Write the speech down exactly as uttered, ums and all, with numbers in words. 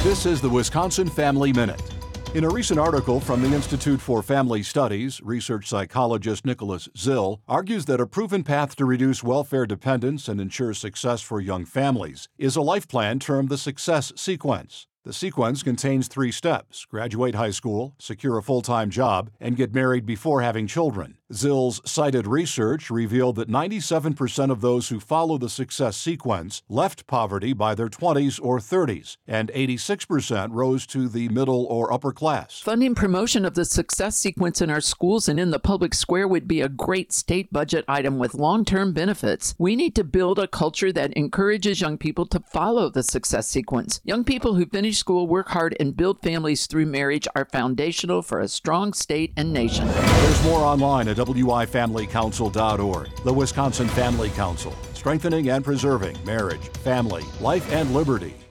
This is the Wisconsin Family Minute. In a recent article from the Institute for Family Studies, research psychologist Nicholas Zill argues that a proven path to reduce welfare dependence and ensure success for young families is a life plan termed the Success Sequence. The sequence contains three steps: graduate high school, secure a full-time job, and get married before having children. Zill's cited research revealed that ninety-seven percent of those who follow the Success Sequence left poverty by their twenties or thirties, and eighty-six percent rose to the middle or upper class. Funding promotion of the Success Sequence in our schools and in the public square would be a great state budget item with long-term benefits. We need to build a culture that encourages young people to follow the Success Sequence. Young people who finish school, work hard, and build families through marriage are foundational for a strong state and nation. There's more online at w i family council dot org. The Wisconsin Family Council, strengthening and preserving marriage, family, life, and liberty.